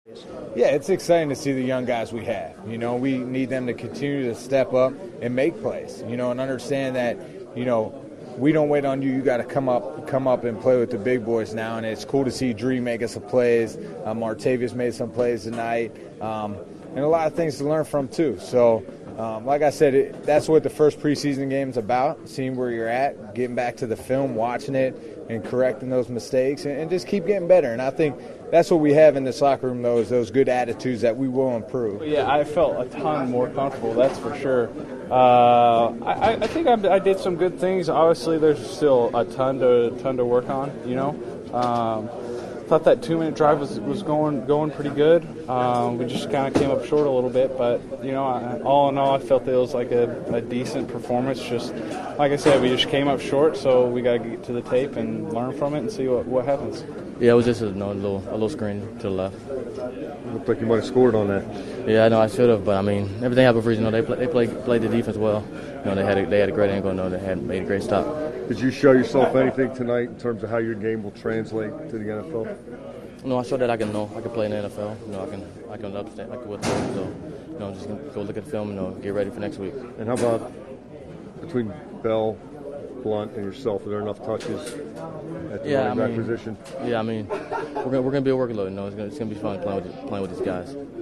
Yeah, it's exciting to see the young guys we have. We need them to continue to step up and make plays, and understand that, we don't wait on you. You got to come up and play with the big boys now. And it's cool to see Dree making some plays. Martavius made some plays tonight. And a lot of things to learn from, too. So, like I said, that's what the first preseason game is about, seeing where you're at, getting back to the film, watching it, and correcting those mistakes, and just keep getting better. And I think that's what we have in this locker room, though, is those good attitudes that we will improve. Yeah, I felt a ton more comfortable, that's for sure. I think I did some good things. Obviously, there's still a ton to work on, Thought that 2-minute drive was going pretty good. We just kind of came up short a little bit, but all in all, I felt that it was like a decent performance. Just like I said, we just came up short, so we got to get to the tape and learn from it and see what happens. Yeah, it was just a little screen to the left. Looked like you might have scored on that. Yeah, I know I should have, but I mean everything happened for a reason. They played the defense well. They had a great angle. They had made a great stop. Did you show yourself anything tonight in terms of how your game will translate to the NFL? No, I showed that I can play in the NFL. I can understand. I can with them. So, I'm just gonna go look at the film and get ready for next week. And how about between Bell, Blunt, and yourself? Are there enough touches at the running back position? Yeah, we're gonna be a workload. It's gonna be fun playing with these guys.